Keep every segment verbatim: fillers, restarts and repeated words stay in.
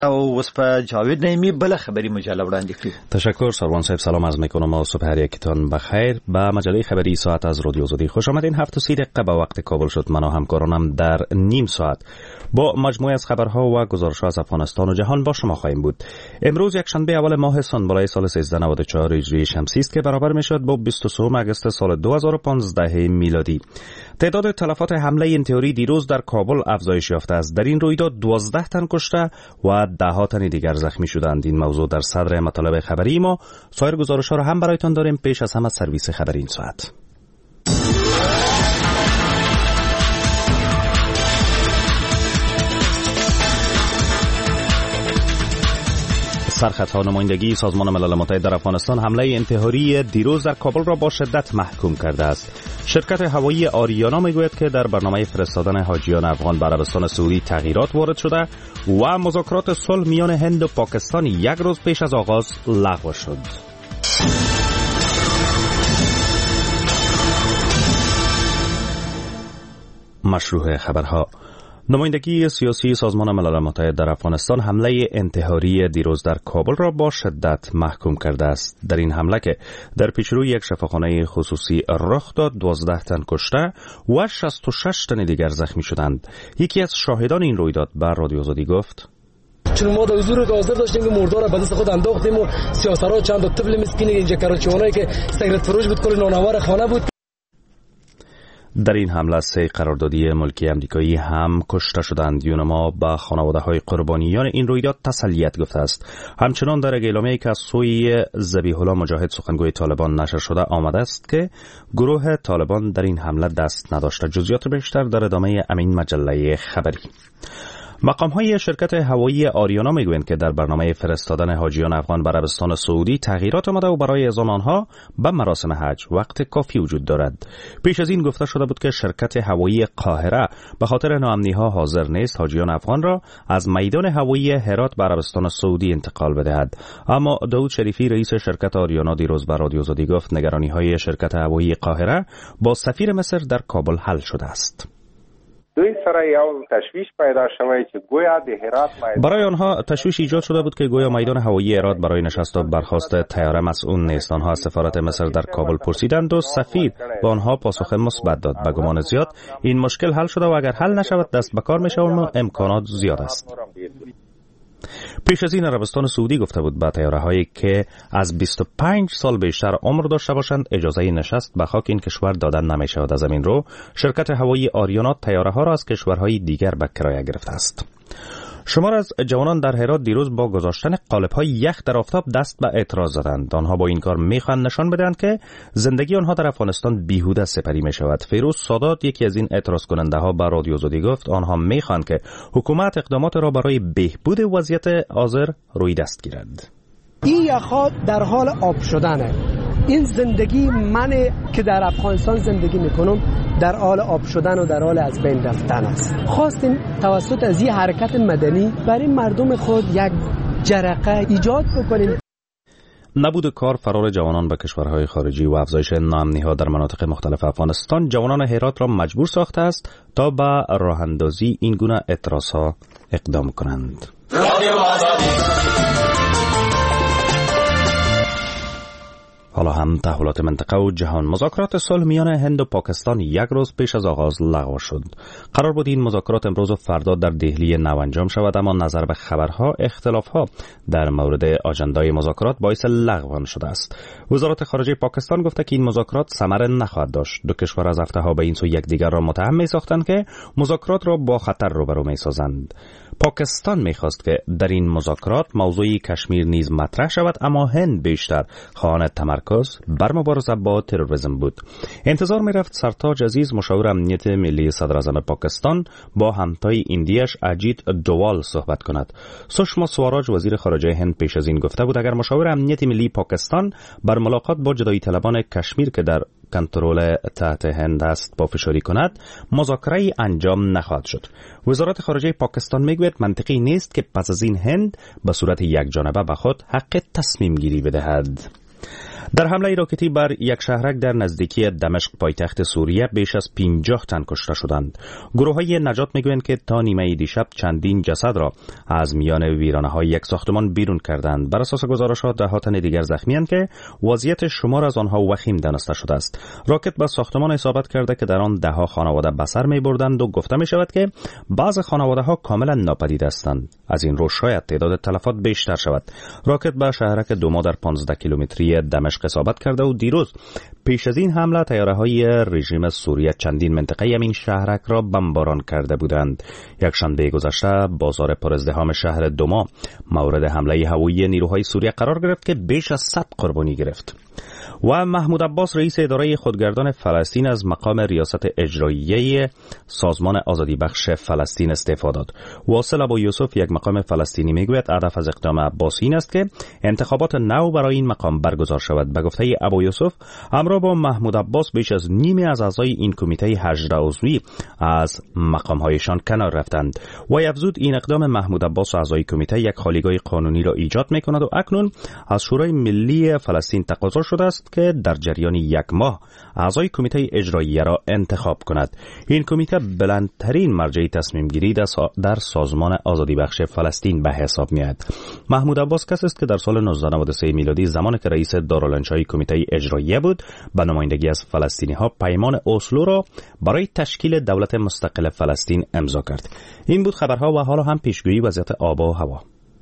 او اوس په جاوید نعیمی بل خبری مجله وړاندې کړي. تشکر سروان صاحب، سلام عرض میکنم و صبح هر یکتان بخیر. به مجله خبری ساعت از رادیو آزادی خوش آمدین. هفت و سی دقیقه به وقت کابل شد. من و همکارانم در نیم ساعت با مجموعه از خبرها و گزارش‌ها از افغانستان و جهان با شما خواهیم بود. امروز یک شنبه اول ماه سانبالای سال سیزده نود و چهار هجری شمسی است که برابر میشد با بیست و سه آگوست سال دو هزار و پانزده میلادی. تعداد تلفات حمله انتحاری دیروز در کابل افزایش یافته است. در این رویداد دوازده تن کشته و ده ها تن دیگر زخمی شدند. این موضوع در صدر مطالب خبری ما. سایر گزارش‌ها را هم برایتان داریم. پیش از همه سرویس خبری این ساعت. سرخطها نمایندگی سازمان ملل متحد در افغانستان حمله انتحاری دیروز در کابل را با شدت محکوم کرده است. شرکت هوایی آریانا میگوید که در برنامه فرستادن حاجیان افغان به عربستان سعودی تغییرات وارد شده و مذاکرات صلح میان هند و پاکستان یک روز پیش از آغاز لغو شد. مشروع خبرها. نمایندگی سیاسی سازمان ملل متحد در افغانستان حمله انتحاری دیروز در کابل را با شدت محکوم کرده است. در این حمله که در پیشروی یک شفاخانه خصوصی رخ داد، دوازده تن کشته و شصت و شش تن دیگر زخمی شدند. یکی از شاهدان این رویداد به رادیو آزادی گفت: چون ما در حضور حاضر داشتیم که مردار به دست خود انداختیم و سیاسرها چند تا طفل مسکین اینجا کراچی‌وانایی که سیگرت فروش بود، کل نانوار خانه بود. در این حمله سه قراردادی ملکی امریکایی هم کشته شدند. یونما به خانواده‌های قربانیان این رویداد تسلیت گفته است. همچنان در اعلامیه‌ای که از سوی ذبیح الله مجاهد سخنگوی طالبان نشر شده آمده است که گروه طالبان در این حمله دست نداشته. جزئیات بیشتر در ادامه همین مجله خبری. مقام‌های شرکت هوایی آریانا میگویند که در برنامه فرستادن حاجیان افغان به عربستان سعودی تغییرات آمده و برای اعزام آنها به مراسم حج وقت کافی وجود دارد. پیش از این گفته شده بود که شرکت هوایی قاهره به خاطر ناامنی‌ها حاضر نیست حاجیان افغان را از میدان هوایی هرات به عربستان سعودی انتقال بدهد. اما داود شریفی رئیس شرکت آریانا دیروز به رادیو آزادی گفت نگرانی‌های شرکت هوایی قاهره با سفیر مصر در کابل حل شده است. دوی سره یو تشویش پیدا شوی چې گویا د هرات میدان برای آنها تشویش ایجاد شده بود که گویا میدان هوایی هرات برای نشست و برخاست طیاره مسئول نیست. آنها از سفارت مصر در کابل پرسیدند و سفیر به آنها پاسخ مثبت داد. به گمان زیاد این مشکل حل شده و اگر حل نشود دست به کار میشوند و امکانات زیاد است. پیش از این عربستان سعودی گفته بود به طیاره‌هایی که از بیست و پنج سال بیشتر عمر داشته باشند اجازه نشست به خاک این کشور دادن نمی‌شود. از همین رو شرکت هوایی آریانا طیاره‌ها را از کشورهای دیگر به کرایه گرفته است. شمار از جوانان در هرات دیروز با گذاشتن قالب‌های یخ در آفتاب دست به اعتراض زدند. آنها با این کار می‌خواهند نشان بدهند که زندگی آنها در افغانستان بیهوده سپری می‌شود. فیروز سادات یکی از این اعتراض کننده‌ها به رادیو آزادی گفت آنها می‌خواهند که حکومت اقدامات را برای بهبود وضعیت حاضر روی دست گیرد. این یخ‌ها در حال آب شدنه. این زندگی من که در افغانستان زندگی میکنم در حال آب شدن و در حال از بین رفتن است. خواستیم توسط از این حرکت مدنی برای مردم خود یک جرقه ایجاد بکنیم. نبود کار، فرار جوانان به کشورهای خارجی و افزایش ناامنی‌ها در مناطق مختلف افغانستان جوانان هرات را مجبور ساخته است تا به راه اندازی این گونه اعتراضها اقدام کنند. حالا هم تحولات منطقه و جهان. مذاکرات صلح میان هند و پاکستان یک روز پیش از آغاز لغو شد. قرار بود این مذاکرات امروز و فردا در دهلی نو انجام شود، اما نظر به خبرها اختلافها در مورد آژاندای مذاکرات باعث لغو آن شده است. وزارت خارجه پاکستان گفته که این مذاکرات ثمره نخواهد داشت. دو کشور از هفته‌ها به این سو یکدیگر را متهم می‌ساختند که مذاکرات را با خطر روبرو می‌سازند. پاکستان می‌خواست که در این مذاکرات موضوع کشمیر نیز مطرح شود، اما هند بیشتر خواهان تمرکز بر مبارزه با تروریسم بود. انتظار می‌رفت سرتاج عزیز مشاور امنیت ملی صدر اعظم پاکستان با همتای ایندیش اجیت دووال صحبت کند. سشما سواراج وزیر خارجه هند پیش از این گفته بود اگر مشاور امنیت ملی پاکستان بر ملاقات با جدایی طلبان کشمیر که در کنترل تحت هند است پافشاری کند مذاکره انجام نخواهد شد. وزارت خارجه پاکستان میگوید منطقی نیست که پس از این هند به صورت یک جانبه به خود حق تصمیم گیری بدهد. در حمله راکتی بر یک شهرک در نزدیکی دمشق پایتخت سوریه بیش از پنجاه تن کشته شدند. گروه‌های نجات میگویند که تا نیمه دیشب چندین جسد را از میان ویرانه‌های یک ساختمان بیرون کردند. بر اساس گزارش‌ها ده ها تن دیگر زخمی‌اند که وضعیت شمار از آنها وخیم دانسته شده است. راکت به ساختمان اصابت کرده که در آن ده ها خانواده به سر می‌بردند و گفته می‌شود که بعض خانواده‌ها کاملا ناپدید هستند. از این رو شاید تعداد تلفات بیشتر شود. راکت به شهرک دوما در پانزده کیلومتری دمشق اصابت کرده و دیروز پیش از این حمله طیاره‌های رژیم سوریه چندین منطقه این شهرک را بمباران کرده بودند. یک شنبه گذشته بازار پرازدحام شهر دوما مورد حمله هوایی نیروهای سوریه قرار گرفت که بیش از صد قربانی گرفت. و محمود عباس رئیس اداره خودگردان فلسطین از مقام ریاست اجراییه سازمان آزادی بخش فلسطین استعفا داد. واصل ابو یوسف یک مقام فلسطینی میگوید هدف از اقدام عباس این است که انتخابات نو برای این مقام برگزار شود. به گفته ابو یوسف همراه با محمود عباس بیش از نیمی از اعضای این کمیته هجده عضوی از مقام‌هایشان کنار رفتند. و افزود این اقدام محمود عباس و اعضای کمیته یک خالیگاه قانونی را ایجاد می‌کند و اکنون از شورای ملی فلسطین تقاضا شده است که در جریان یک ماه اعضای کمیته اجراییه را انتخاب کند. این کمیته بلندترین مرجع تصمیم گیری در سازمان آزادی بخش فلسطین به حساب میاد. محمود عباس کسی است که در سال نوزده نود و سه میلادی زمانی که رئیس دارالانشای کمیته اجراییه بود به نمایندگی از فلسطینی ها پیمان اسلو را برای تشکیل دولت مستقل فلسطین امضا کرد. این بود خبرها و حالا هم پیشگویی وضعیت آب و هوا.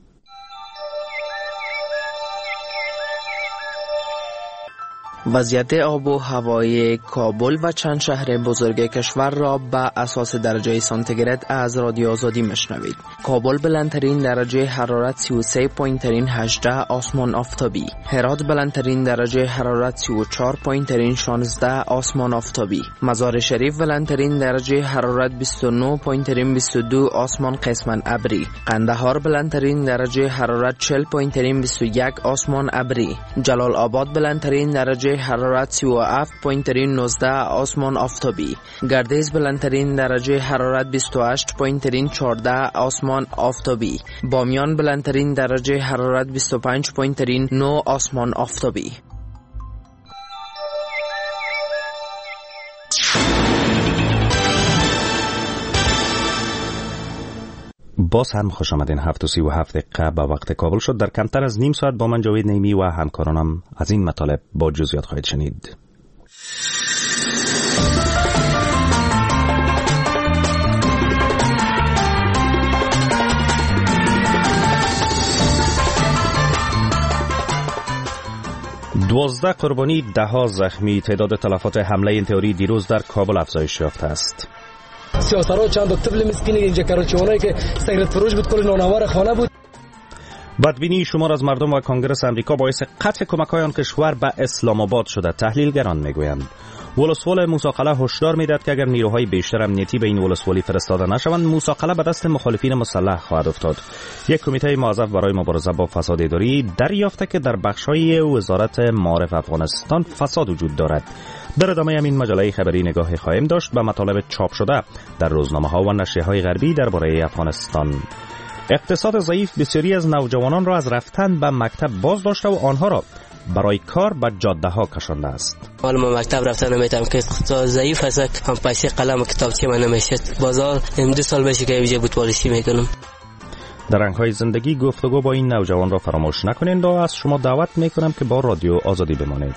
وضعیت آب و هوای کابل و چند شهر بزرگ کشور را به اساس درجه سانتیگراد از رادیو آزادی میشنوید. کابل بلندترین درجه حرارت سی و سه و هجده آسمان آفتابی. هرات بلندترین درجه حرارت سی و چهار و شانزده آسمان آفتابی. مزار شریف بلندترین درجه حرارت بیست و نه و بیست و دو آسمان قسماً ابری. قندهار بلندترین درجه حرارت چهل و بیست و یک آسمان ابری. جلال آباد بلندترین درجه حرارت سی و هفت و نوزده آسمان آفتابی. گردیز بلندترین درجه حرارت بیست و هشت و چهارده آسمان آفتابی. بامیان بلندترین درجه حرارت بیست و پنج و نه آسمان آفتابی. باز هم خوش آمدین. هفت و سی و هفت دقیقه به وقت کابل شد. در کمتر از نیم ساعت با من جاوید نیمی و همکارانم از این مطالب با جزئیات خواهید شنید. دوازده قربانی، ده ها زخمی. تعداد تلفات حمله این تئوری دیروز در کابل افزایش یافته است. سیاسرها چند طفل مسکین اینجا کراچی‌وانایی که سیگرت فروش بود، کل نانوار خانه بود. بدبینی شمار از مردم و کنگرس امریکا باعث قطع کمک‌های آن کشور به اسلام آباد شده. تحلیلگران میگویند ولسوالی موسی هشدار میدهد که اگر نیروهای بیشتر امنیتی به این ولسوالی فرستاده نشوند، موسی به دست مخالفین مسلح خواهد افتاد. یک کمیته موظف برای مبارزه با فساد اداری دریافته که در بخش‌های وزارت معارف افغانستان فساد وجود دارد. در ادامه همین مجله خبری نگاهی خواهیم داشت به مطالب چاپ شده در روزنامه‌ها و نشریه‌های غربی درباره افغانستان. اقتصاد ضعیف بسیاری از نوجوانان را از رفتن به مکتب باز داشته و آنها را برای کار به جاده ها کشانده است. حالا من مکتب رفتن نمیتونم که اقتصاد ضعیف هست، هم پیسه قلم و کتابچه من نمیشد. بازار دو سال بشه که اینجا بود پالیسی میکنم. در رنگ‌های زندگی گفتگو با این نوجوان را فراموش نکنید و از شما دعوت میکنم که با رادیو آزادی بمانید.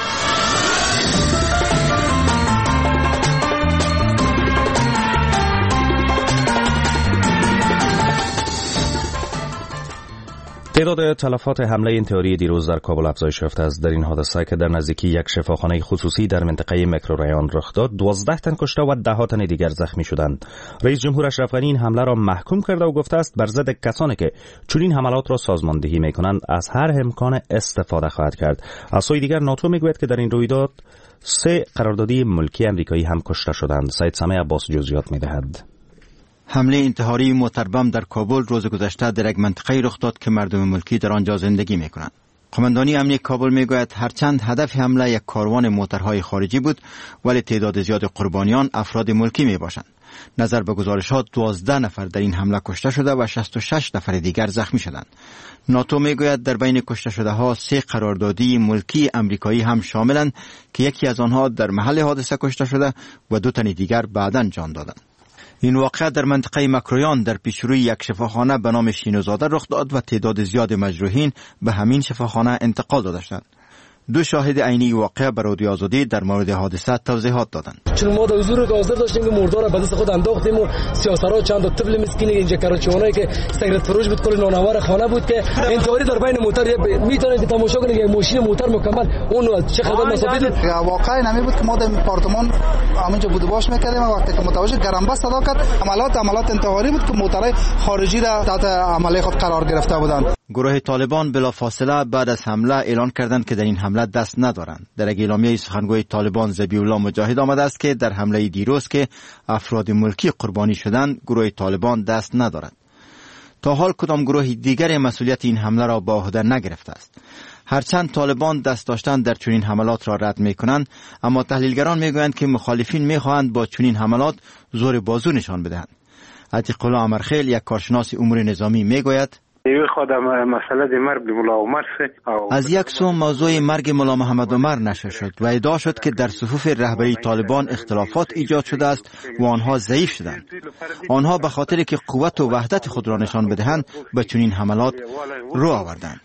تعداد تلفات حمله این تئوری دیروز در کابل افزایش یافته است. در این حادثه که در نزدیکی یک شفاخانه خصوصی در منطقه میکروریان رخ داد، دوازده تن کشته و ده ها تن دیگر زخمی شدند. رئیس جمهور اشرف غنی این حمله را محکوم کرده و گفته است بر ضد کسانی که چنین حملات را سازماندهی میکنند از هر امکان استفاده خواهد کرد. از سوی دیگر ناتو میگوید که در این رویداد سه قراردادی ملکی امریکایی هم کشته شدند. سید سامع عباس جزئیات میدهد. حمله انتحاری موتربم در کابل روز گذشته در یک منطقه رخ داد که مردم ملکی در آنجا زندگی میکنند. قماندانی امنیه کابل میگوید هرچند هدف حمله یک کاروان موترهای خارجی بود، ولی تعداد زیاد قربانیان افراد ملکی میباشند. نظر به گزارشات دوازده نفر در این حمله کشته شده و شصت و شش نفر دیگر زخمی شدند. ناتو میگوید در بین کشته شده ها سه قراردادی ملکی امریکایی هم شاملند که یکی از آنها در محل حادثه کشته شده و دو تن دیگر بعداً جان دادند. این واقعه در منطقه مکرویان در پیشروی یک شفاخانه به نام شینوزاده رخ داد و تعداد زیاد مجروحین به همین شفاخانه انتقال داده شدند. دو شاهد عینی واقعه به رادیو آزادی در مورد حادثه توضیحات دادند. چون ما در حضور گازدار داشتیم که مردار به دست خود انداختیم و سیاسرها چند تا طفل مسکین اینجا کراچیونایی که سیگرت فروش بود، کل نانآور خانه بود که انتحاری در بین موتر میتونید که تماشا کنید یک ماشین موتر مکمل اون چه خدمت مسافت بود. واقعا نمی بود که ما در آپارتمان همونجا بود باش میکردیم و وقتی که متوجه گرم بس صدا کرد عملیات عملیات انتحاری بود که موترهای خارجی را تحت عمله خود قرار گرفته بودند. گروه طالبان بلافاصله بعد از حمله اعلان کردند که در این حمله دست ندارند. در اعلامیه سخنگوی طالبان ذبیح الله مجاهد آمده است که در حمله دیروز که افراد ملکی قربانی شدند گروه طالبان دست ندارد. تا حال کدام گروه دیگر مسئولیت این حمله را به عهده نگرفته است. هرچند طالبان دست داشتن در چنین حملات را رد می‌کنند، اما تحلیلگران می‌گویند که مخالفین می‌خواهند با چنین حملات زور بازو نشان بدهند. عتیق الله امرخیل یک کارشناس امور نظامی می‌گوید از یک سو موضوع مرگ ملا محمد عمر نشر شد و ادعا شد که در صفوف رهبری طالبان اختلافات ایجاد شده است و آنها ضعیف شدند. آنها به خاطر که قوت و وحدت خود را نشان بدهند به چنین حملات رو آوردند.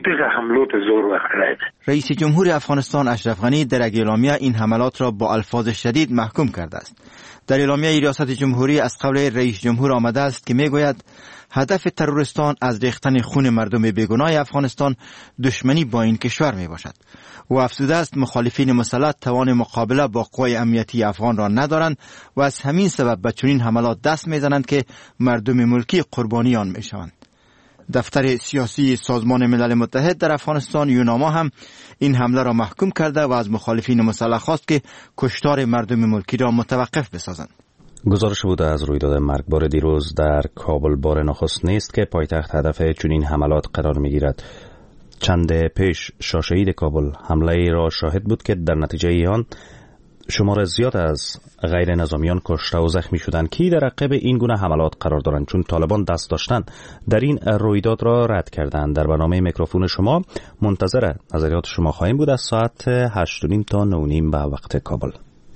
رئیس جمهور افغانستان اشرف غنی در اعلامیه این حملات را با الفاظ شدید محکوم کرده است. در اعلامیه ریاست جمهوری از قبل رئیس جمهور آمده است که میگوید هدف تروریستان از ریختن خون مردم بیگناه افغانستان دشمنی با این کشور می باشد. و افزوده است مخالفین مسلح توان مقابله با قوای امنیتی افغان را ندارند و از همین سبب به چنین حملات دست می زنند که مردم ملکی قربانی آن می شوند. دفتر سیاسی سازمان ملل متحد در افغانستان یوناما هم این حمله را محکوم کرده و از مخالفین مسلح خواست که کشتار مردم ملکی را متوقف بسازند. گزارش بوده از رویداد مرگبار دیروز در کابل بار نخست نیست که پایتخت هدف چنین حملات قرار می‌گیرد. چند پیش شاهد کابل حمله را شاهد بود که در نتیجه آن شمار زیاد از غیر نظامیان کشته و زخمی شدند که در عقب این گونه حملات قرار دارند، چون طالبان دست داشتند در این رویداد را رد کردند. در برنامه میکروفون شما منتظر نظریات شما خواهیم بود از ساعت هشت و نیم تا نه و نیم به وقت کابل.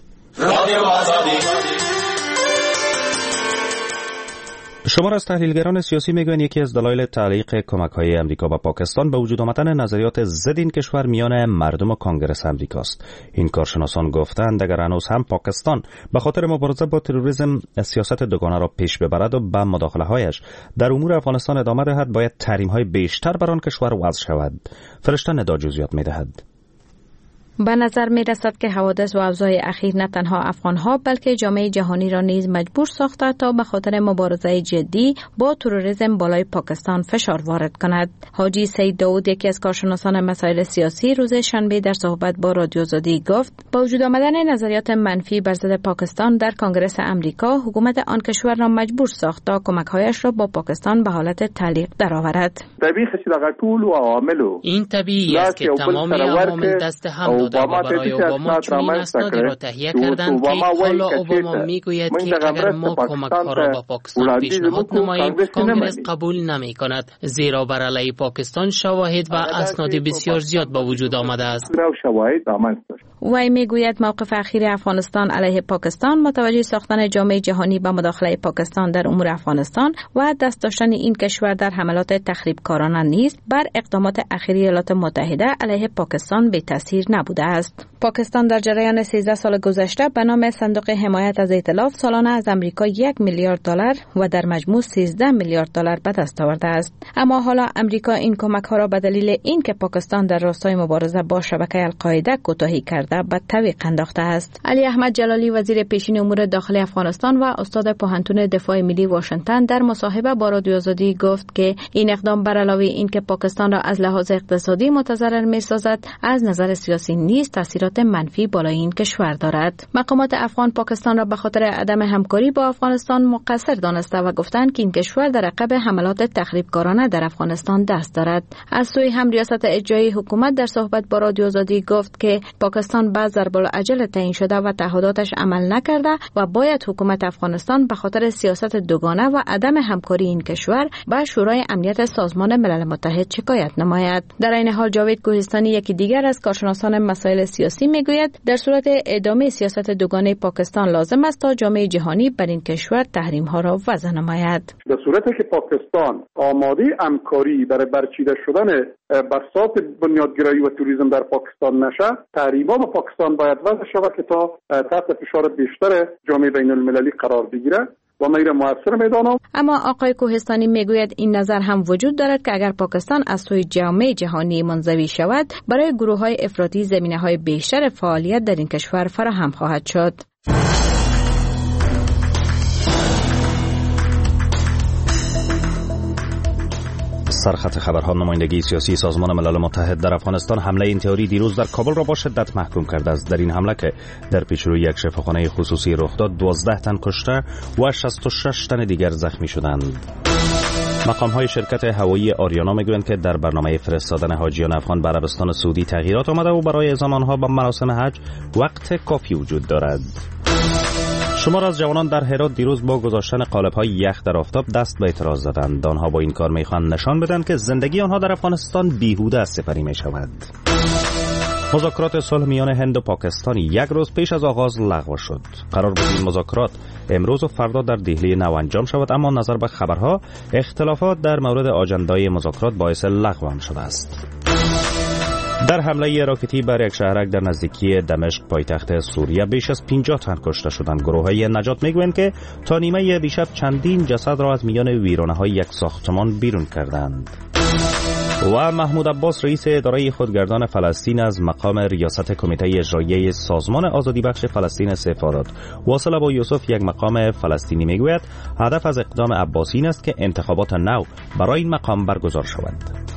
شمار از تحلیلگران سیاسی میگویند یکی از دلایل تعلیق کمک‌های امریکا به پاکستان به وجود آمدن نظریات ضد این کشور میان مردم و کنگره امریکاست. این کارشناسان گفتند اگر هنوز هم پاکستان به خاطر مبارزه با تروریسم سیاست دوگانه را پیش ببرد و به مداخله‌هایش در امور افغانستان ادامه دهد، باید تحریم‌های بیشتر بر آن کشور وضع شود. فرشته ندا جزئیات می‌دهد. به نظر می رسد که حوادث و اوضاع اخیر نه تنها افغانها بلکه جامعه جهانی را نیز مجبور ساخته تا به خاطر مبارزه جدی با تروریسم بالای پاکستان فشار وارد کند. حاجی سید داود، یکی از کارشناسان مسائل سیاسی، روز شنبه در صحبت با رادیو آزادی گفت با وجود آمدن نظریات منفی بر ضد پاکستان در کنگره امریکا، حکومت آن کشور را مجبور ساخت تا کمک‌هایش را با پاکستان به حالت تعلیق درآورد. این طبیعی است که تمام عوامل دست هم دادند و برای اوباما چنین اسنادی را تهیه کردند که حالا اوباما میگوید که اگر ما کمک‌ها را به پاکستان پیشنهاد نماییم، کنگره قبول نمی کند، زیرا بر علیه پاکستان شواهد و اسناد بسیار زیاد با وجود آمده است. وی میگوید موقف اخیر افغانستان علیه پاکستان، متوجه ساختن جامعه جهانی به مداخله پاکستان در امور افغانستان و دست داشتن این کشور در حملات تخریبکارانه نیست، بر اقدامات اخیر ایالات متحده علیه پاکستان بی تاثیر نبوده است. پاکستان در جریان سیزده سال گذشته به نام صندوق حمایت از ائتلاف سالانه از امریکا یک میلیارد دلار و در مجموع سیزده میلیارد دلار به دست آورده است. اما حالا امریکا این کمک ها را به دلیل اینکه پاکستان در راستای مبارزه با شبکه القاعده کوتاهی کرده به تعویق انداخته است. علی احمد جلالی، وزیر پیشین امور داخلی افغانستان و استاد پوهنتون دفاع ملی واشنگتن، در مصاحبه با رادیو آزادی گفت که این اقدام بر علاوه اینکه پاکستان را از لحاظ اقتصادی متضرر می‌سازد، از نظر سیاسی نیز تاثیرات منفی بالای این کشور دارد. مقامات افغان پاکستان را به خاطر عدم همکاری با افغانستان مقصر دانسته و گفتند که این کشور در عقب حملات تخریبکارانه در افغانستان دست دارد. از سوی هم ریاست اجرایی حکومت در صحبت با رادیو آزادی گفت که پاکستان پاکستان به ضرب‌العجل تعیین شده و تعهداتش عمل نکرده و باید حکومت افغانستان به خاطر سیاست دوگانه و عدم همکاری این کشور به شورای امنیت سازمان ملل متحد شکایت نماید. در این حال جاوید کوهستانی یکی دیگر از کارشناسان مسائل سیاسی میگوید در صورت ادامه سیاست دوگانه پاکستان لازم است تا جامعه جهانی بر این کشور تحریم ها را وضع نماید. در صورتی که پاکستان آماده همکاری برای برچیده شدن بساط بنیادگرایی و توریسم در پاکستان نشه، تحریم‌ها به پاکستان باید وضع شود که تا تحت فشار بیشتر جامعه بین المللی قرار بگیره و غیر مؤثر میدانم. اما آقای کوهستانی میگوید این نظر هم وجود دارد که اگر پاکستان از سوی جامعه جهانی منزوی شود، برای گروه‌های افراطی زمینه‌های بیشتر فعالیت در این کشور فراهم خواهد شد. سرخط خبرها نمایندگی سیاسی سازمان ملل متحد در افغانستان حمله این تئوری دیروز در کابل را با شدت محکوم کرده است. در این حمله که در پیشروی یک شفاخانه خصوصی رخ داد، دوازده تن کشته و شصت و شش تن دیگر زخمی شدند. مقام‌های شرکت هوایی آریانا میگویند که در برنامه فرستادن حاجیان افغان به عربستان سعودی تغییرات آمده و برای اعزام آنها به مراسم حج وقت کافی وجود دارد. شمار از جوانان در هرات دیروز با گذاشتن قالب‌های یخ در آفتاب دست به اعتراض زدند. آنها با این کار می‌خواهند نشان بدهند که زندگی آنها در افغانستان بیهوده است سپری می‌شود. مذاکرات صلح میان هند و پاکستان یک روز پیش از آغاز لغو شد. قرار بود این مذاکرات امروز و فردا در دهلی نو انجام شود، اما نظر به خبرها اختلافات در مورد آجندای مذاکرات باعث لغو آن شده است. در حمله راکتی بر یک شهرک در نزدیکی دمشق پایتخت سوریه بیش از پنجاه تن کشته شدند. گروه‌های نجات میگویند که تا نیمه دیشب چندین جسد را از میان ویرانه‌های یک ساختمان بیرون کردند. و محمود عباس رئیس اداره خودگردان فلسطین از مقام ریاست کمیته اجرایی سازمان آزادی بخش فلسطین استعفا داد. واصل ابو یوسف یک مقام فلسطینی میگوید هدف از اقدام عباسی این است که انتخابات نو برای این مقام برگزار شود.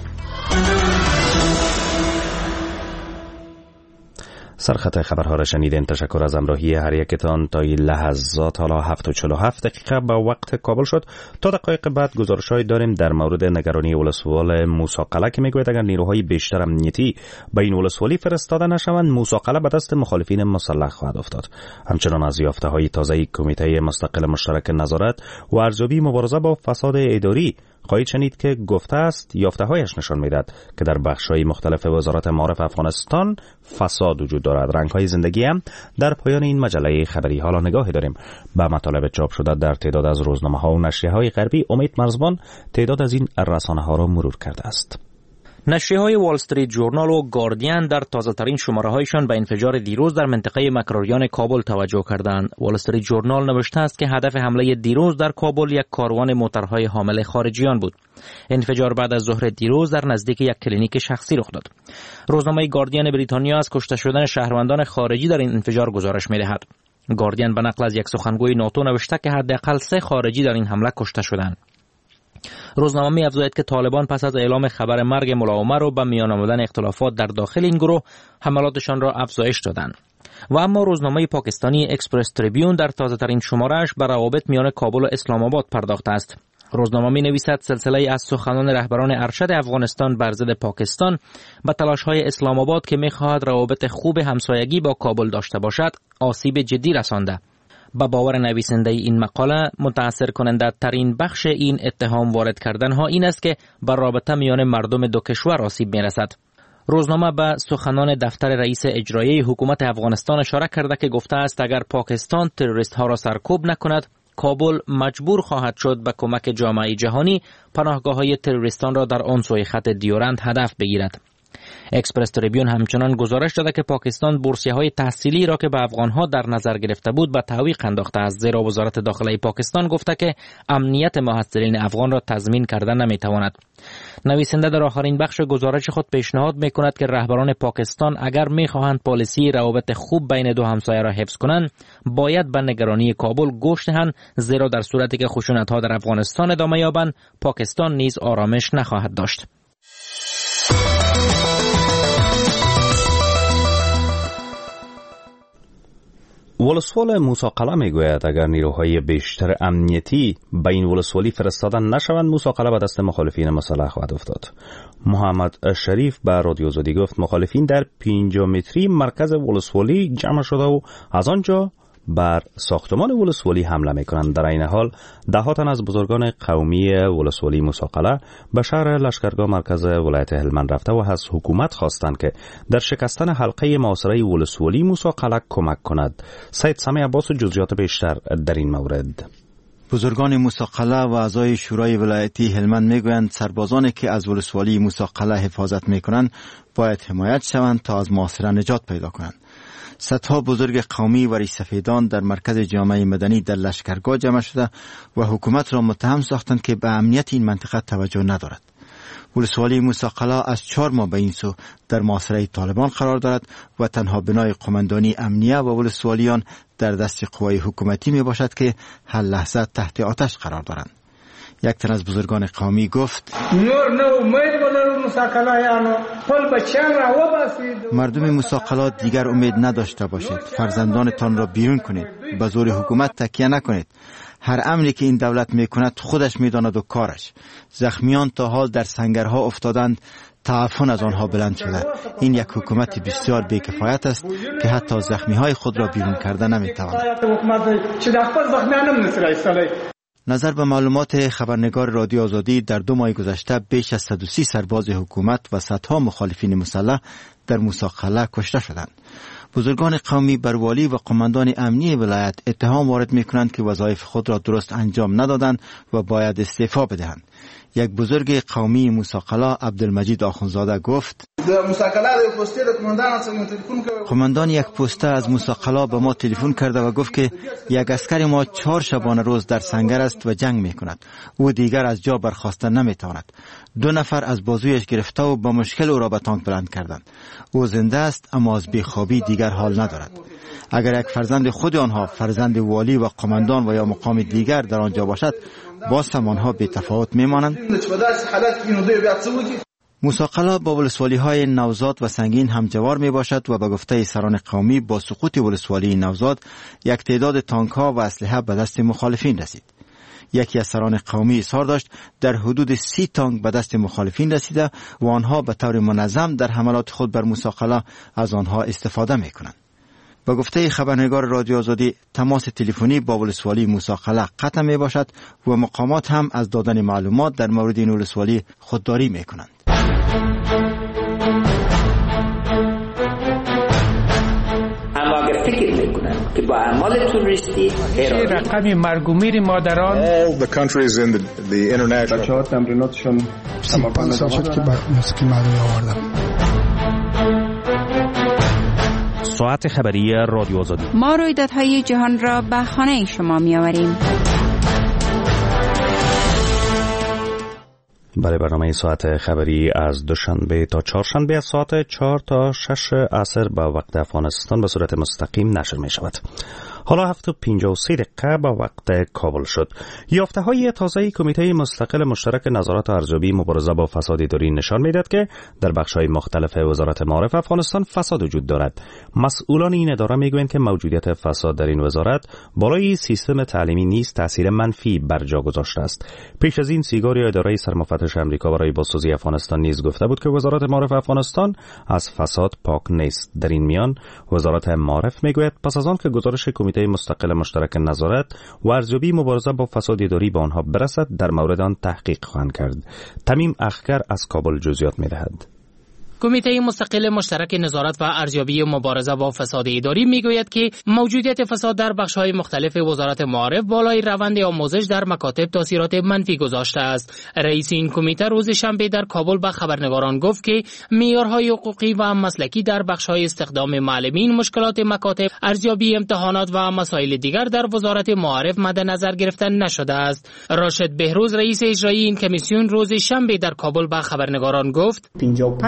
سرخط خبرها را شنیدین. تشکر از همراهی هر یکتان تا این لحظات. حالا هفت و چهل و هفت دقیقه به وقت کابل شد. تا دقایق بعد گزارش‌هایی داریم در مورد نگرانی ولسوال موسی قلعه که میگوید اگر نیروهای بیشتر امنیتی به این ولسوالی فرستاده نشوند، موسی قلعه به دست مخالفین مسلح خواهد افتاد. همچنان از یافته‌های تازه کمیته مستقل مشترک نظارت و ارزیابی مبارزه با فساد اداری خواهید شنید که گفته است یافته‌هایش نشان می‌دهد که در بخش‌های مختلف وزارت معارف افغانستان فساد وجود دارد. رنگ‌های زندگی هم در پایان این مجله خبری. حالا نگاهی داریم به مطالب چاپ شده در تعداد از روزنامه‌ها و نشریه‌های غربی. امید مرزبان تعداد از این رسانه‌ها را مرور کرده است. نشریه‌های وال استریت جورنال و گاردین در تازه‌ترین شماره‌هایشان به انفجار دیروز در منطقه مکراریان کابل توجه کردند. وال استریت جورنال نوشته است که هدف حمله دیروز در کابل یک کاروان موتورهای حامل خارجیان بود. انفجار بعد از ظهر دیروز در نزدیک یک کلینیک شخصی رخ داد. روزنامه گاردین بریتانیا از کشته شدن شهروندان خارجی در این انفجار گزارش می‌دهد. گاردین به نقل از یک سخنگوی ناتو نوشته که حداقل سه خارجی در این حمله کشته شدند. روزنامه می افزاید که طالبان پس از اعلام خبر مرگ ملا عمر و به میان آمدن اختلافات در داخل این گروه حملاتشان را افزایش دادند. و اما روزنامه پاکستانی اکسپرس تریبیون در تازه ترین شماره‌اش به روابط میان کابل و اسلام آباد پرداخته است. روزنامه می نویسد سلسله از سخنان رهبران ارشد افغانستان بر ضد پاکستان به تلاش‌های اسلام آباد که می‌خواهد روابط خوب همسایگی با کابل داشته باشد آسیب جدی رسانده. با باور نویسنده این مقاله متأثر کننده ترین بخش این اتهام وارد کردن ها این است که بر رابطه میان مردم دو کشور آسیب میرسد. روزنامه به سخنان دفتر رئیس اجرایی حکومت افغانستان اشاره کرده که گفته است اگر پاکستان تروریست ها را سرکوب نکند، کابل مجبور خواهد شد به کمک جامعه جهانی پناهگاه های تروریستان را در آن سوی خط دیورند هدف بگیرد. اکسپرس تریبیون همچنان گزارش داده که پاکستان بورسیه‌های تحصیلی را که به افغان‌ها در نظر گرفته بود به تعویق انداخته است، زیرا وزارت داخله پاکستان گفته که امنیت محصلین افغان را تضمین کردن نمی‌تواند. نویسنده در آخرین بخش گزارش خود پیشنهاد می‌کند که رهبران پاکستان اگر می‌خواهند پالیسی روابط خوب بین دو همسایه را حفظ کنند، باید به نگرانی کابل گوش دهند، زیرا در صورتی که خشونت‌ها در افغانستان ادامه یابند، پاکستان نیز آرامش نخواهد داشت. ولسوال موسی قلعه میگوید اگر نیروهای بیشتر امنیتی به این ولسوالی فرستادن نشوند، موسی قلعه به دست مخالفین مسلح خواهد افتاد. محمد شریف به رادیو آزادی گفت مخالفین در پنجاه متری مرکز ولسوالی جمع شده و از آنجا بر ساختمان ولسوالی حمله میکنند. در این حال ده تن از بزرگان قومی ولسوالی موسی قلعه به شهر لشکرگاه مرکز ولایت هلمند رفته و از حکومت خواستند که در شکستن حلقه محاصره ولسوالی موسی قلعه کمک کند. سید سمی عباس و جزئیات بیشتر در این مورد. بزرگان موسی قلعه و اعضای شورای ولایتی هلمند میگویند سربازانی که از ولسوالی موسی قلعه حفاظت میکنند باید حمایت شوند تا از محاصره نجات پیدا کنند. صدها بزرگ قومی و ریش سفیدان در مرکز جامعه مدنی در لشکرگاه جمع شده و حکومت را متهم ساختند که به امنیت این منطقه توجه ندارد. ولسوالی موسی قلعه از چهار ماه به این سو در محاصره طالبان قرار دارد و تنها بنای قماندانی امنیه و ولسوالیان در دست قوای حکومتی می باشد که هر لحظه تحت آتش قرار دارند. یک تن از بزرگان قومی گفت مردم موسی قلعه دیگر امید نداشته باشید، فرزندانتان را بیرون کنید، به زور حکومت تکیه نکنید. هر عملی که این دولت میکند خودش میداند و کارش. زخمیان تا حال در سنگرها افتادند، تعفن از آنها بلند شده. این یک حکومت بسیار بیکفایت است که حتی زخمی های خود را بیرون کرده نمیتواند. نظر به معلومات خبرنگار رادیو آزادی در دو ماه گذشته بیش از صد و سی سرباز حکومت و صدها مخالفین مسلح در موسی قلعه کشته شدند. بزرگان قومی بر والی و قماندان امنی ولایت اتهام وارد می‌کنند که وظایف خود را درست انجام ندادند و باید استعفا بدهند. یک بزرگ قومی موسی قلعه عبدالمجید آخونزاده گفت قماندان یک پسته از موسی قلعه به ما تلفن کرده و گفت که یک عسکر ما چهار شبانه روز در سنگر است و جنگ می‌کند. او دیگر از جا برخاستن نمی‌تواند. دو نفر از بازویش گرفته و با مشکل او را به تانک بلند کردند. او زنده است اما از بیخوابی دیگر حال ندارد. اگر یک فرزند خود آنها فرزند والی و قماندان و یا مقام دیگر در آنجا باشد، باز هم آنها بی تفاوت میمانند. موسی قلعه با ولسوالی های نوزاد و سنگین همجوار می باشد و به گفته سران قومی با سقوط ولسوالی نوزاد یک تعداد تانک ها و اسلحه به دست مخالفین رسید. یکی از سران قومی اظهار داشت در حدود سی تانک به دست مخالفین رسیده و آنها به طور منظم در حملات خود بر موسی قلعه از آنها استفاده می کنند. با گفته خبرنگار رادیو آزادی تماس تلفنی با ولسوالی موسی قلعه قطع می باشد و مقامات هم از دادن معلومات در مورد این ولسوالی خودداری می کنند. اما اگر فکر میکنن که با اعمال توریستی رقم مرگ و میر مادران all the countries in the, the international بچه‌ها تمریناتشون پنج سال شد که موسیقی مردمی آوردم. ساعت خبری رادیو آزادی. ما رویدادهای جهان را به خانه شما می‌آوریم. برای برنامه ساعت خبری از دوشنبه تا چهارشنبه از ساعت چهار تا شش عصر به وقت افغانستان به صورت مستقیم نشر می شود. حالا هفت و پنجاه و سه دقیقه به وقت کابل شد. یافته های تازه کمیته مستقل مشترک نظارت و ارزیابی مبارزه با فساد اداری نشان می‌دهد که در بخش‌های مختلف وزارت معارف افغانستان فساد وجود دارد. مسئولان این اداره میگویند که موجودیت فساد در این وزارت بالای سیستم تعلیمی نیز تاثیر منفی بر جا گذاشته است. پیش از این سیگاری اداره سرمفتش آمریکا برای بازسازی افغانستان نیز گفته بود که وزارت معارف افغانستان از فساد پاک نیست. در این میان وزارت معارف میگوید پس از آن که گزارش کمیته مستقل مشترک نظارت و ارزیابی مبارزه با فساد اداری به آنها برسد در مورد آن تحقیق خواهند کرد. تمیم اخگر از کابل جزئیات می‌دهد. کمیته مستقل مشترک نظارت و ارزیابی مبارزه با فساد اداری میگوید که موجودیت فساد در بخش‌های مختلف وزارت معارف بالای روند آموزش در مکاتب تاثیرات منفی گذاشته است. رئیس این کمیته روز شنبه در کابل به خبرنگاران گفت که معیارهای حقوقی و مسلکی در بخش‌های استخدام معلمین، مشکلات مکاتب، ارزیابی امتحانات و مسائل دیگر در وزارت معارف مد نظر گرفته نشده است. راشد بهروز رئیس اجرایی این کمیسیون روز شنبه در کابل به خبرنگاران گفت پنجاه و پنج درصد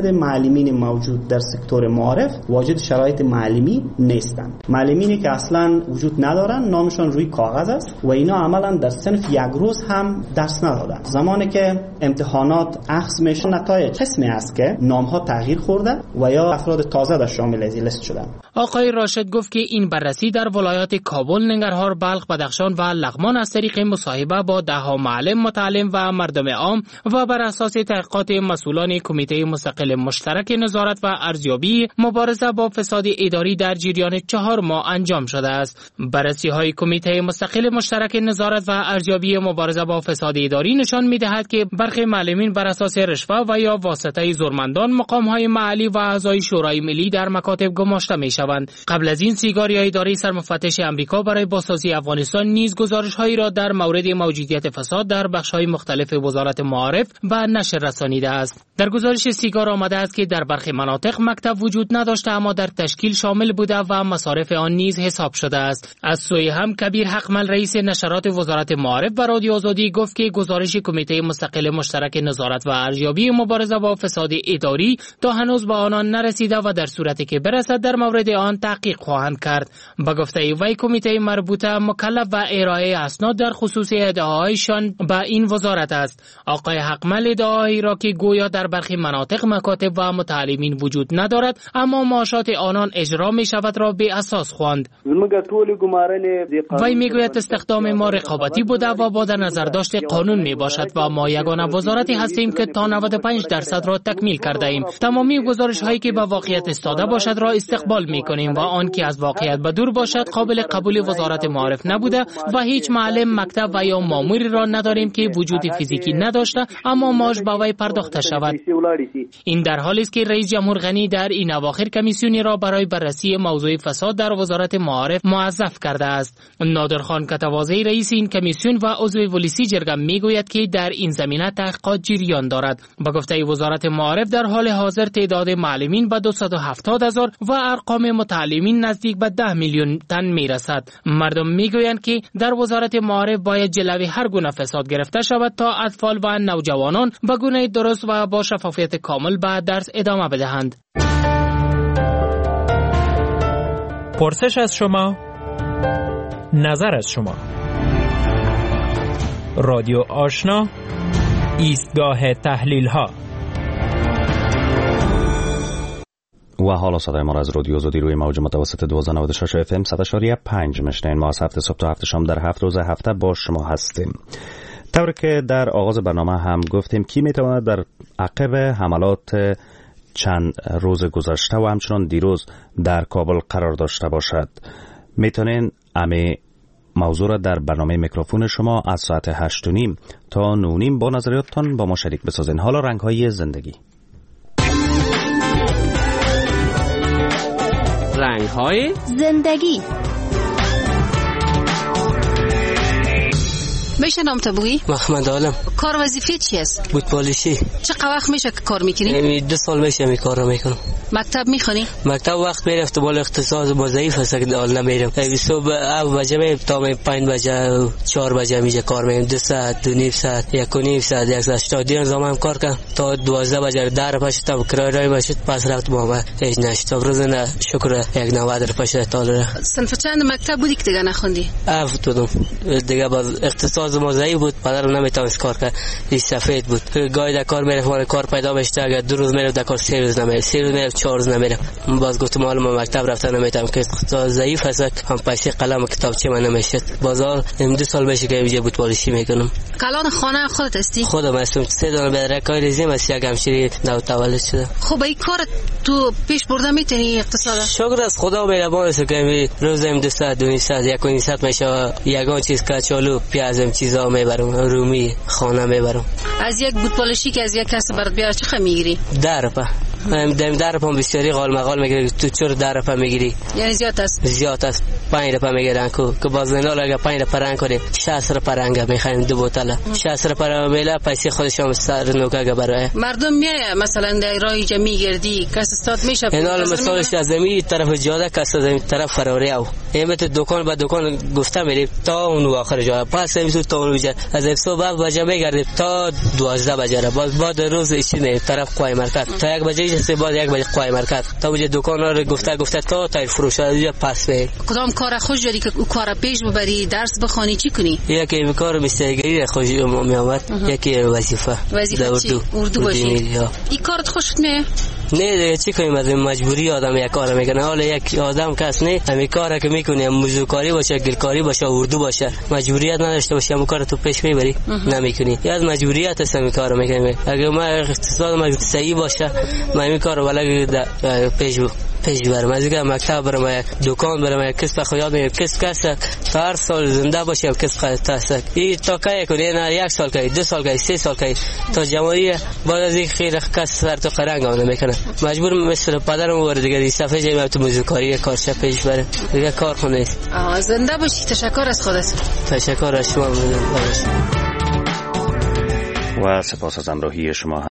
درصد معلمین موجود در سکتور معارف واجد شرایط معلمی نیستند. معلمینی که اصلا وجود ندارن، نامشون روی کاغذ است و اینا عملا در صنف یک روز هم درس ندادن. زمانی که امتحانات اخذ میشه، نتایج قسمی است که نامها تغییر خورده و یا افراد تازه در شامل از لیست شدن. آقای راشد گفت که این بررسی در ولایات کابل، ننگرهار، بلخ، بدخشان و لغمان از طریق مصاحبه با ده ها معلم، متعلم و مردم عام و بر اساس تحقیقات مسئولان کمیته مستقل مشترک نظارت و ارزیابی مبارزه با فساد اداری در جریان چهار ماه انجام شده است. بررسی های کمیته مستقل مشترک نظارت و ارزیابی مبارزه با فساد اداری نشان می‌دهد که برخی معلمین بر اساس رشوه و یا واسطه زورمندان مقام‌های محلی و اعضای شورای ملی در مکاتب گماشته می‌شوند. قبل از این سیگاریا اداره سرمفتش آمریکا برای بازسازی افغانستان نیز گزارش‌هایی را در مورد موجودیت فساد در بخش‌های مختلف وزارت معارف و نشر رسانیده است. در گزارش سیگار آمده است که در برخی مناطق مکتب وجود نداشته اما در تشکیل شامل بوده و مصارف آن نیز حساب شده است. از سوی هم کبیر حقمل رئیس نشرات وزارت معارف و رادیو آزادی گفت که گزارش کمیته مستقل مشترک نظارت و ارزیابی مبارزه با فساد اداری تا هنوز به آنان نرسیده و در صورتی که برسد در مورد آن تحقیق خواهند کرد. با گفته وی کمیته مربوطه مکلف و ارائه اسناد در خصوص ادعاهایشان به این وزارت است. آقای حقمل ادعاهایی را که گویا در برخی مناطق مکاتب و متعلمین وجود ندارد اما معاشات آنان اجرا می شود را به اساس خواند. وی میگوید استخدام ما رقابتی بوده و با در نظر داشت قانون می باشد و ما یگانه وزارتی هستیم که تا نود و پنج درصد را تکمیل کرده ایم. تمامی گزارش هایی که به واقعیت استاده باشد را استقبال می کنیم و آن که از واقعیت به دور باشد قابل قبول وزارت معارف نبوده و هیچ معلم، مکتب و یا ماموری را نداریم که وجود فیزیکی نداشته اما ماش به وی پرداخته شود. این در حالی است که رئیس جمهور غنی در این اواخر کمیسیونی را برای بررسی موضوع فساد در وزارت معارف موظف کرده است. نادرخان کتوازی رئیس این کمیسیون و عضو ولیسی جرگه میگوید که در این زمینه تحقیقات جریان دارد. با گفته وزارت معارف در حال حاضر تعداد معلمین به دویست و هفتاد هزار و ارقام متعلمین نزدیک به ده میلیون تن میرسد. مردم میگویند که در وزارت معارف باید جلوی هر گونه فساد گرفته شود تا اطفال و نوجوانان به گونه درست و با شفافیت کامل به درس ادامه بدهند. پرسش از شما، نظر از شما. رادیو آشنا، ایستگاه تحلیل ها. و حالا صدای ما را از رادیو آزادی روی موج متوسط دویست و نود و شش اف ام صد و شش و پنج میشنوید. ما از هفته صبح تا هفته شام در هفت روز هفته با شما هستیم. طوری که در آغاز برنامه هم گفتیم کی میتواند در عقب حملات چند روز گذشته و همچنان دیروز در کابل قرار داشته باشد. میتونین امی موضوع را در برنامه میکروفون شما از ساعت هشت و نیم تا نه و نیم با نظریاتتان با ما شریک بسازین. حالا رنگ‌های زندگی. رنگ‌های زندگی. میشه نام تو بگی؟ محمد عالم. کار وظیفه چی است؟ بودپالیشی. چقدر وقت میشه که کار میکنی؟ دو سال میشه می کار میکنم. مکتب میخونی؟ مکتب وقت میرفت بالا اقتصاد ما ضعیف است که حال نمیرم. صبح او بجه می تا پنج بجه چهار بجه میشه کار میرم. دو ساعت دو نیم ساعت یک و نیم ساعت یک ساعت تا دیگر زمان کار کنم تا دوازده بجه در پاش تا کرای رای باشه پس رفت بابا هیچ نشد. روز نه شکر یک نود پاش تا صنف چند مکتب بودی که دیگه نخوندی؟ اف تو دیگه باز اقتصاد ما ضعیف بود پدرم نمیتونست کار کنه. این سفید بود گاهی در کار میرفت ولی کار پیدا بشه اگر دو روز میرفت در کار سه روز نمیرفت سه روز میرفت چهار روز نمیرفت. باز گفتم حالا من مکتب رفتن نمیتونم که اقتصاد ضعیف است هم پیسه قلم و کتابچه من نمیشه. بازار دو سال میشه که اینجا بودپالیشی میکنم. کلان خانه خودت هستی؟ خودم هستم. سه دانه بدره کار ریزیم است یک همشیری نو تولد شده. خب این کار تو پیش برده میتونی اقتصاد؟ شکر از خدا مهربان است که روزم دو ساعت دو نیم ساعت یک و نیم ساعت میشه یگان چیز کچالو پیازم چیزا میبرم رومی خانه میبرم. از یک بودپالیشی که از یک کس برات بیاره چقدر میگیری؟ ده روپه. دم ده روپه بسیاری غال مغال میگیری. تو چور ده روپه میگیری؟ یعنی زیاد است؟ زیاد است. پنج روپه میگیرن کو که باز نه لگا پنج روپه رنگ کنیم شصت روپه رنگ میخوایم دو بوتل شصت روپه میله پیسه خودشون سر نوکا برای مردم میای مثلا در راه اینجا میگردی کس استاد میشه. اینا مثالش از زمین طرف جاده کس از زمین طرف فراری او همت دکان با دکان گفته میری تا اون آخر جاده پس میتو تا اون وجه از صبح بجه میگردی تا دوازده بجه باز بعد روز ایشی نه طرف قای مرکز تا یک بجه نشسته بعد یک بجه قایم حرکت تا وجه دکان رو گفته گفته تا تایر فروش دیگه پس به کدام کار خوش داری که کار پیش ببری درس بخونی چی کنی؟ یکی کار مستاجری خوش می آمد یکی وظیفه وظیفه چی؟ اردو باشی این کارت خوشت نه؟ نه دیگه چی کنیم از مجبوری آدم یک کار میکنه حالا یک آدم کس نه همین کاری که میکنه موزیکاری باشه گلکاری باشه اردو باشه مجبوریت نداشته باشه همون کار تو پیش میبری نمیکنی یا از مجبوریت است همین کارو میکنی اگه ما اقتصاد ما صحیح باشه ما همین کارو ولی پیش پیش برم از اینکه مکتب برم دکان برم کسب خیال میگم کسب کس تا هر سال زنده باشم کسب تاسک این تا کی کنی نه یک سال کی دو سال کی سه سال کی تا جمهوری بعد از این خیر کس سر تو قرنگ نمیکنه مجبور مثل پدرم ور دیگه صفحه جای تو موزیکاری کارش پیش بره دیگه کار خونه است زنده باشی تشکر از خودت تشکر از شما و سپاس از همراهی شما.